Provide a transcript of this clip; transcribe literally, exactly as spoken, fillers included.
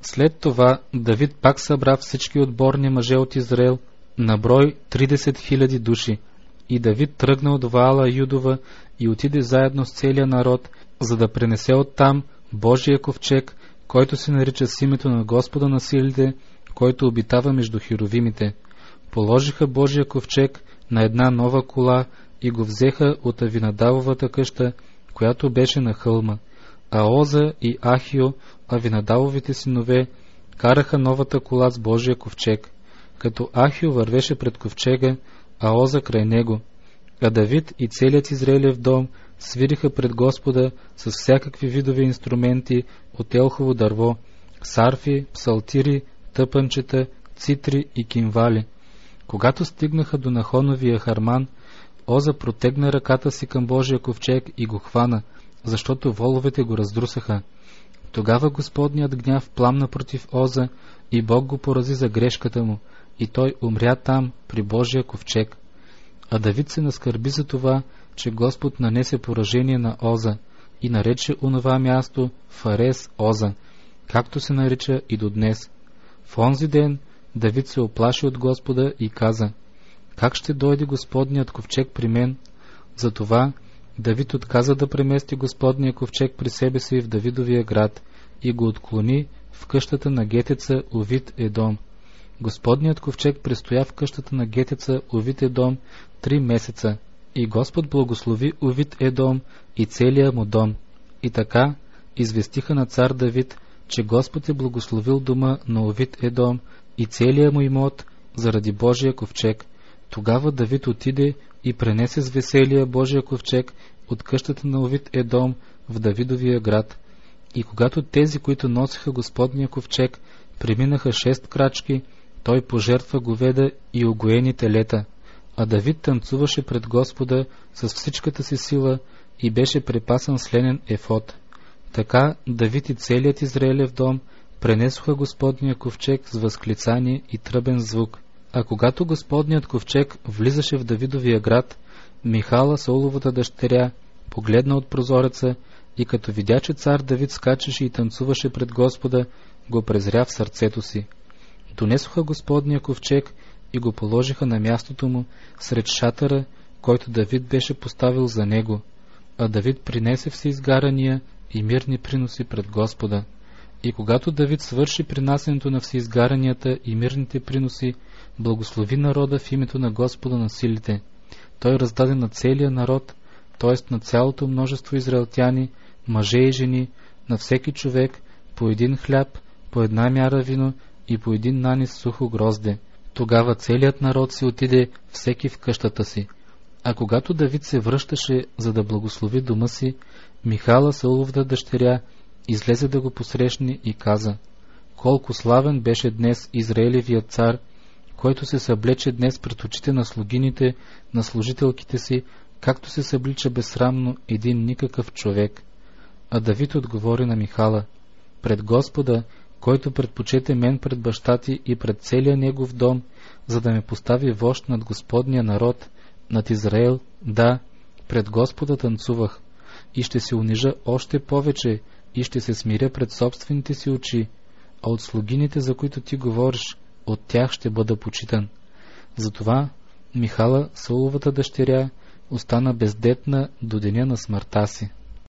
След това Давид пак събра всички отборни мъже от Израел, на брой тридесет хиляди души. И Давид тръгна от Ваала Юдова и отиде заедно с целия народ, за да пренесе оттам Божия ковчег, който се нарича с името на Господа на силите, който обитава между херовимите. Положиха Божия ковчег на една нова кола и го взеха от Авинадавовата къща, която беше на хълма. А Оза и Ахио, Авинадавовите синове, караха новата кола с Божия ковчег, като Ахио вървеше пред ковчега, а Оза край него. А Давид и целият Израилев дом свириха пред Господа с всякакви видове инструменти от елхово дърво, сарфи, псалтири, тъпанчета, цитри и кимвали. Когато стигнаха до Нахоновия Харман, Оза протегна ръката си към Божия ковчег и го хвана, защото воловете го раздрусаха. Тогава Господният гняв пламна против Оза и Бог го порази за грешката му, и той умря там при Божия ковчег. А Давид се наскърби за това, че Господ нанесе поражение на Оза и нарече онова място Фарес Оза, както се нарича и до днес. В онзи ден Давид се оплаши от Господа и каза: как ще дойде Господният ковчег при мен? Затова Давид отказа да премести Господния ковчег при себе си в Давидовия град и го отклони в къщата на гетеца Овид Едом. Господният ковчег престоя в къщата на гетеца Овид Едом три месеца, и Господ благослови Овид Едом и целия му дом. И така известиха на цар Давид, че Господ е благословил дома на Овид Едом и целия му имот заради Божия ковчег. Тогава Давид отиде и пренесе с веселие Божия ковчег от къщата на Овид Едом в Давидовия град. И когато тези, които носиха Господния ковчег, преминаха шест крачки, той пожертва говеда и огоени телета. А Давид танцуваше пред Господа с всичката си сила и беше препасан с ленен ефод. Така Давид и целият Израилев дом пренесоха Господния ковчег с възклицание и тръбен звук. А когато Господният ковчег влизаше в Давидовия град, Михала, Сауловата дъщеря, погледна от прозореца и като видя, че цар Давид скачаше и танцуваше пред Господа, го презря в сърцето си. Донесоха Господния ковчег и го положиха на мястото му сред шатъра, който Давид беше поставил за него. А Давид принесе всеизгарания и мирни приноси пред Господа. И когато Давид свърши принасенето на всеизгаранията и мирните приноси, благослови народа в името на Господа на силите. Той раздаде на целия народ, т.е. на цялото множество израелтяни, мъже и жени, на всеки човек по един хляб, по една мяра вино и по един нанис сухо грозде. Тогава целият народ си отиде всеки в къщата си. А когато Давид се връщаше, за да благослови дома си, Михала, Сауловата дъщеря, излезе да го посрещне и каза: колко славен беше днес Израилевият цар, който се съблече днес пред очите на слугините, на служителките си, както се съблича безсрамно един никакъв човек. А Давид отговори на Михала: пред Господа, който предпочете мен пред баща ти и пред целия негов дом, за да ме постави вожд над Господния народ, над Израел, да, пред Господа танцувах, и ще се унижа още повече, и ще се смиря пред собствените си очи, а от слугините, за които ти говориш, от тях ще бъда почитан. Затова Михала, Сауловата дъщеря, остана бездетна до деня на смъртта си.